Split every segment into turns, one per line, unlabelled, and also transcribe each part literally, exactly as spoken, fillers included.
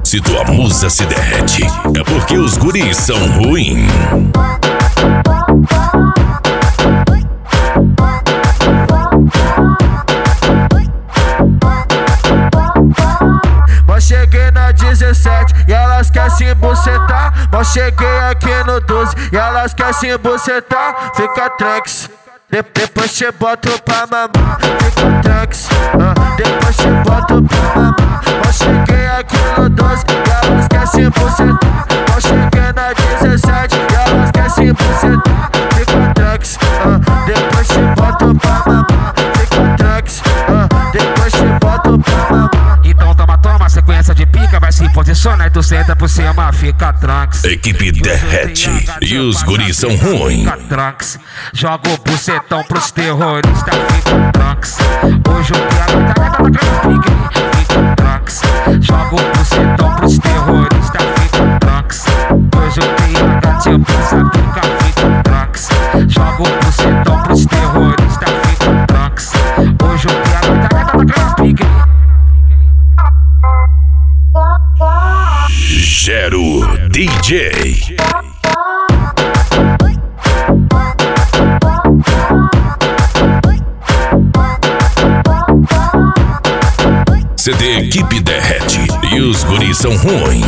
Se tua musa se derrete, é porque os guris são ruins.
Mas cheguei na dezessete e elas querem se bucetar. Mas cheguei aqui no doze e elas querem se bucetar. Fica tranks, de depois te boto pra mamar. Fica tranks, uh, depois te boto pra mamar. Mas cheguei aqui no doze e elas querem se bucetar. Mas cheguei na dezessete e elas querem se bucetar. Fica tranks, uh, depois te boto pra mamar. Fica tranks, uh, depois te boto pra mamar.
Então toma, toma, sequência de pica, vai se posicionar e tu senta por cima, fica tranks.
Equipe derrete e os guris são ruins.
Fica tranks, joga o bucetão pros terroristas, fica tranks. Hoje o P H tá na pica, fica tranks. Joga o bucetão pros terroristas, fica tranks. Hoje o P H te passa pica, fica tranks. Joga o bucetão pros terroristas, fica tranks. Hoje o P H tá na pica.
Gero D J. C D Equipe derrete e os guris são ruins.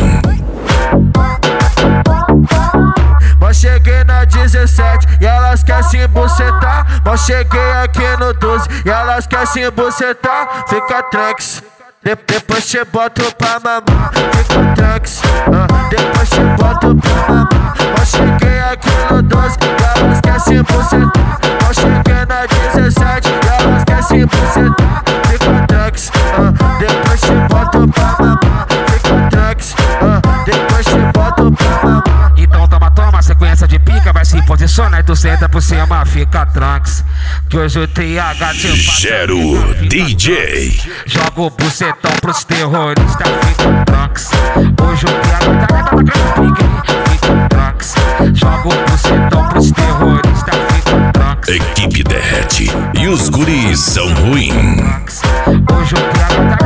Mas cheguei na dezessete e elas querem se bucetar. Mas cheguei aqui no doze e elas querem se bucetar. Fica tranks, de depois te boto pra mamar. Fica tranks, uh, depois te boto pra mamar. Mas cheguei aqui no doze e elas querem se bucetar. Mas cheguei na dezessete e elas querem se bucetar. Fica tranks, uh, depois te boto pra mamar. Fica tranks, uh, depois te boto pra mamar.
Então toma, toma, sequência de pica, vai se posicionar e tu senta por cima, fica tranks. Que hoje o T H te passa.
Gero D J.
Joga o bucetão pros terroristas, fica tranks. Hoje o P H tá na pica, fica tranks. Joga o bucetão pros terroristas, fica tranks.
Equipe derrete e os guris são ruins.
Hoje o P H tá